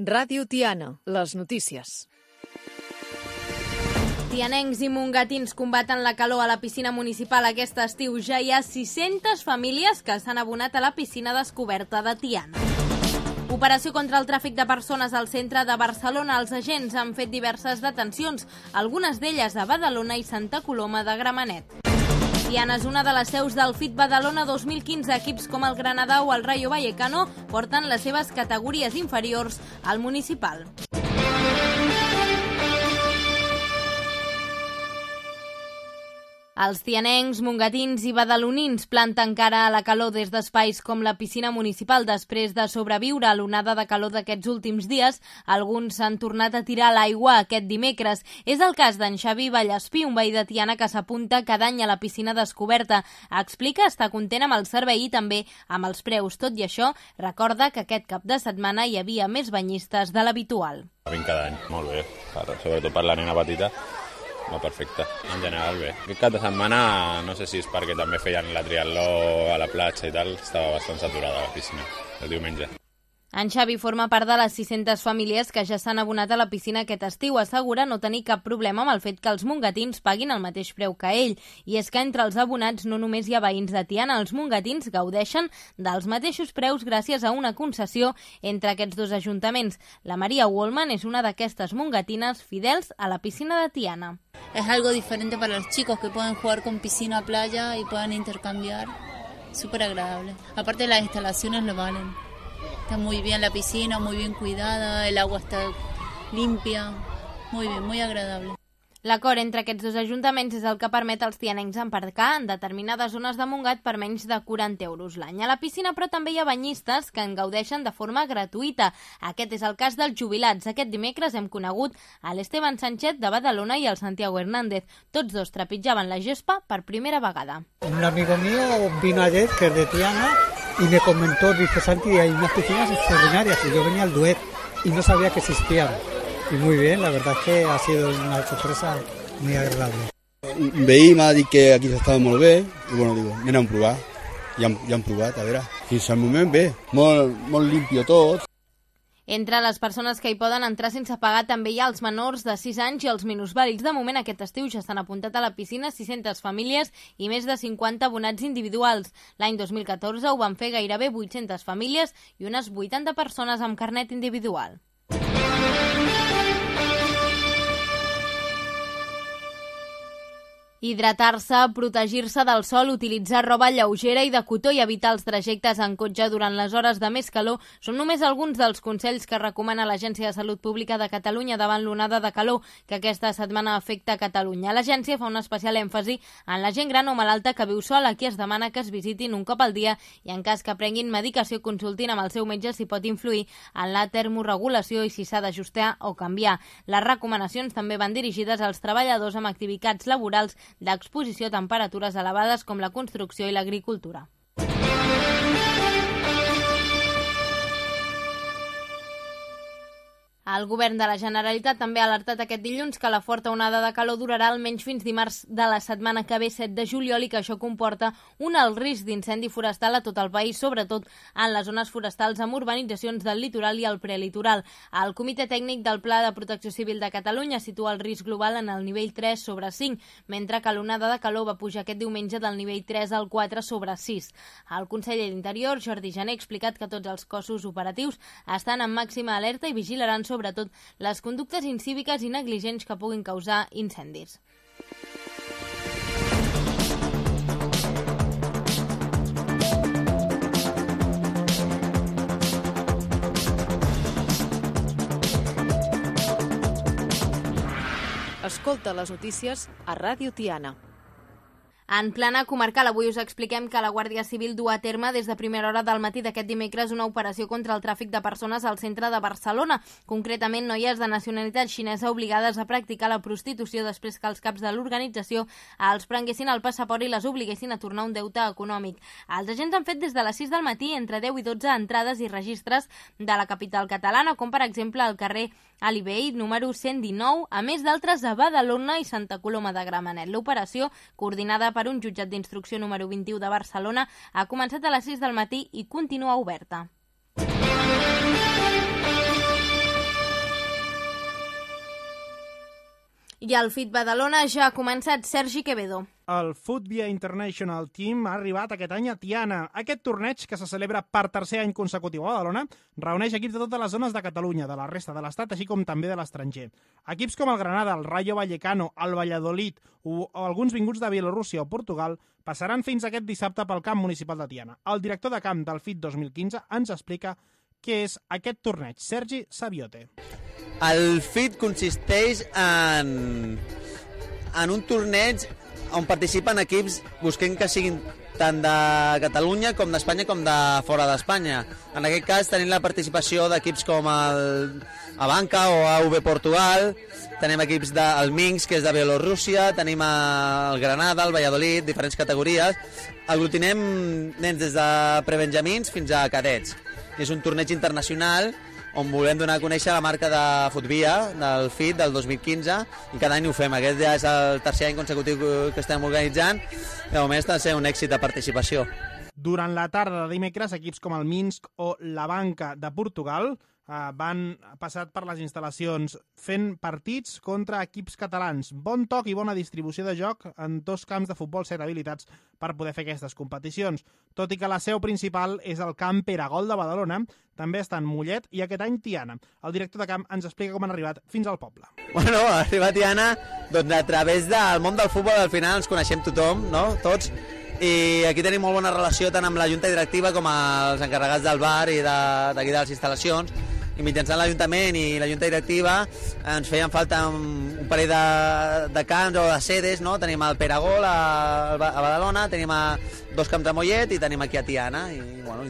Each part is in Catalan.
Ràdio Tiana, les notícies. Tianencs i mongatins combaten la calor a la piscina municipal aquest estiu. Ja hi ha 600 famílies que s'han abonat a la piscina descoberta de Tiana. Operació contra el tràfic de persones al centre de Barcelona. Els agents han fet diverses detencions, algunes d'elles a Badalona i Santa Coloma de Gramenet. Tiana és una de les seus del FIT Badalona 2015. Equips com el Granada o el Rayo Vallecano porten les seves categories inferiors al municipal. Els tianencs, mongatins i badalonins planten cara a la calor des d'espais com la piscina municipal. Després de sobreviure a l'onada de calor d'aquests últims dies, alguns s'han tornat a tirar a l'aigua aquest dimecres. És el cas d'en Xavi Vallespí, un veí de Tiana que s'apunta cada any a la piscina descoberta. Explica estar content amb el servei i també amb els preus. Tot i això, recorda que aquest cap de setmana hi havia més banyistes de l'habitual. Vinc cada any, molt bé, sobretot per la nena petita. Va perfecte, en general bé. Aquest cap de setmana, no sé si és perquè també feien la triatló a la platja i tal, estava bastant saturada la piscina, el diumenge. En Xavi forma part de les 600 famílies que ja s'han abonat a la piscina aquest estiu. Assegura no tenir cap problema amb el fet que els mongatins paguin el mateix preu que ell. I és que entre els abonats no només hi ha veïns de Tiana, els mongatins gaudeixen dels mateixos preus gràcies a una concessió entre aquests dos ajuntaments. La Maria Wallman és una d'aquestes mongatines fidels a la piscina de Tiana. Es algo diferente para los chicos que pueden jugar con piscina, playa y puedan intercambiar. Súper agradable. Aparte las instalaciones lo valen. Está muy bien la piscina, muy bien cuidada, el agua está limpia, muy bien, muy agradable. L'acord entre aquests dos ajuntaments és el que permet als tianencs embarcar en determinades zones de Montgat per menys de 40 euros l'any. A la piscina, però, també hi ha banyistes que en gaudeixen de forma gratuïta. Aquest és el cas dels jubilats. Aquest dimecres hem conegut a l'Esteban Sánchez de Badalona i al Santiago Hernández. Tots dos trepitjaven la gespa per primera vegada. Un amigo mío vino ayer, que es de Tiana, y me comentó, dice Santi, hay unas piscinas extraordinarias, y yo venía al Duet y no sabía que existían. Y muy bien, la verdad es que ha sido una sorpresa muy agradable. Un veí m'ha dit que aquí s'estava molt bé, i bueno, digo, anem a provar. Ja hem provat, a veure. Fins al moment bé, molt limpio tot. Entre les persones que hi poden entrar sense pagar també hi ha els menors de 6 anys i els minusvàlids. De moment, aquest estiu ja s'han apuntat a la piscina 600 famílies i més de 50 abonats individuals. L'any 2014 ho van fer gairebé 800 famílies i unes 80 persones amb carnet individual. Hidratar-se, protegir-se del sol, utilitzar roba lleugera i de cotó i evitar els trajectes en cotxe durant les hores de més calor són només alguns dels consells que recomana l'Agència de Salut Pública de Catalunya davant l'onada de calor que aquesta setmana afecta a Catalunya. L'agència fa un especial èmfasi en la gent gran o malalta que viu sola, a qui es demana que es visitin un cop al dia i en cas que prenguin medicació consultin amb el seu metge si pot influir en la termorregulació i si s'ha d'ajustar o canviar. Les recomanacions també van dirigides als treballadors amb activitats laborals d'exposició a temperatures elevades com la construcció i l'agricultura. El govern de la Generalitat també ha alertat aquest dilluns que la forta onada de calor durarà almenys fins dimarts de la setmana que ve, 7 de juliol, i que això comporta un alt risc d'incendi forestal a tot el país, sobretot en les zones forestals amb urbanitzacions del litoral i el prelitoral. El Comitè Tècnic del Pla de Protecció Civil de Catalunya situa el risc global en el nivell 3/5, mentre que l'onada de calor va pujar aquest diumenge del nivell 3 al 4/6. El conseller d'Interior, Jordi Jané, ha explicat que tots els cossos operatius estan en màxima alerta i vigilaran sobretot les conductes incíviques i negligents que puguin causar incendis. Escolta les notícies a Ràdio Tiana. En plana comarcal, avui us expliquem que la Guàrdia Civil du a terme des de primera hora del matí d'aquest dimecres una operació contra el tràfic de persones al centre de Barcelona. Concretament, noies de nacionalitat xinesa obligades a practicar la prostitució després que els caps de l'organització els prenguessin el passaport i les obliguessin a tornar un deute econòmic. Els agents han fet des de les 6 del matí entre 10 i 12 entrades i registres de la capital catalana, com per exemple al carrer Alibey, número 119, a més d'altres a Badalona i Santa Coloma de Gramenet. L'operació, coordinada per un jutjat d'instrucció número 21 de Barcelona, ha començat a les 6 del matí i continua oberta. I el FIT Badalona ja ha començat. Sergi Quevedo. El Footbia International Team ha arribat aquest any a Tiana. Aquest torneig, que se celebra per tercer any consecutiu a Badalona, reuneix equips de totes les zones de Catalunya, de la resta de l'Estat, així com també de l'estranger. Equips com el Granada, el Rayo Vallecano, el Valladolid o alguns vinguts de Bielorússia o Portugal passaran fins aquest dissabte pel camp municipal de Tiana. El director de camp del FIT 2015 ens explica què és aquest torneig. Sergi Sabiote. El FIT consisteix en un torneig on participen equips busquem que siguin tant de Catalunya com d'Espanya com de fora d'Espanya. En aquest cas tenim la participació d'equips com el Abanca o AV Portugal, tenim equips del Minsk, que és de Bielorússia, tenim el Granada, el Valladolid, diferents categories. Aglutinem nens des de prebenjamins fins a cadets. És un torneig internacional on volem donar a conèixer la marca de Footbia, del FIT, del 2015, i cada any ho fem. Aquest ja és el tercer any consecutiu que estem organitzant, i de moment està sent un èxit de participació. Durant la tarda de dimecres, equips com el Minsk o la Banca de Portugal van passat per les instal·lacions fent partits contra equips catalans. Bon toc i bona distribució de joc en 2 camps de futbol 7 habilitats per poder fer aquestes competicions. Tot i que la seu principal és el camp Peragol de Badalona, també està en Mollet i aquest any Tiana. El director de camp ens explica com han arribat fins al poble. Bueno, arribar a Tiana, doncs a través del món del futbol al final ens coneixem tothom, no? Tots. I aquí tenim molt bona relació tant amb la junta directiva com els encarregats del bar i d'aquí de les instal·lacions. I mitjançant l'Ajuntament i la junta directiva ens feien falta un parell de camps o de sedes, no? Tenim el Peragol a Badalona, tenim 2 camps a Mollet i tenim aquí a Tiana. I bueno,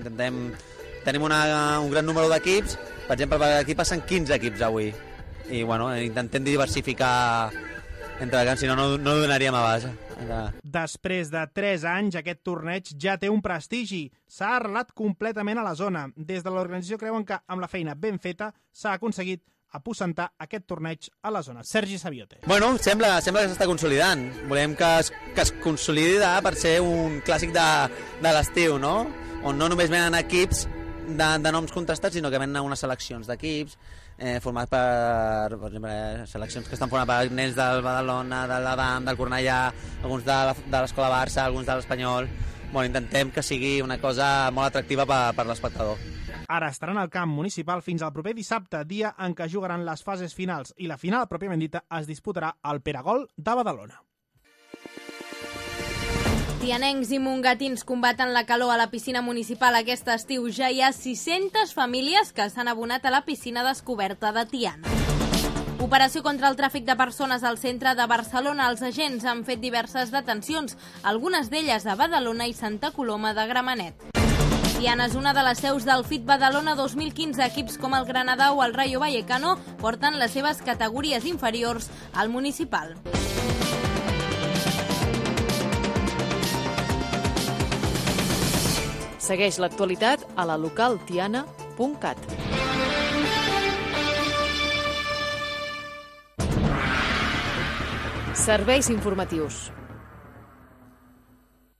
tenim un gran número d'equips, per exemple, aquí passen 15 equips avui. I bueno, intentem diversificar entre camps, si no donaríem abast. Després de 3 anys, aquest torneig ja té un prestigi. S'ha arrelat completament a la zona. Des de l'organització creuen que, amb la feina ben feta, s'ha aconseguit aposentar aquest torneig a la zona. Sergi Sabiote. Bueno, sembla que s'està consolidant. Volem que es consolidi per ser un clàssic de l'estiu, no? On no només venen equips de noms contrastats, sinó que venen unes seleccions d'equips formats per exemple, seleccions que estan formats per nens del Badalona, de l'Adam, del Cornellà, alguns de l'Escola Barça, alguns de l'Espanyol. Bueno, intentem que sigui una cosa molt atractiva per l'espectador. Ara estaran al camp municipal fins al proper dissabte, dia en què jugaran les fases finals, i la final, pròpiament dita, es disputarà al Peragol de Badalona. Tianencs i mongatins combaten la calor a la piscina municipal aquest estiu. Ja hi ha 600 famílies que s'han abonat a la piscina descoberta de Tiana. Operació contra el tràfic de persones al centre de Barcelona. Els agents han fet diverses detencions, algunes d'elles a Badalona i Santa Coloma de Gramenet. Tiana és una de les seus del FIT Badalona 2015. Equips com el Granada o el Rayo Vallecano porten les seves categories inferiors al municipal. Segueix l'actualitat a la localtiana.cat. Serveis informatius.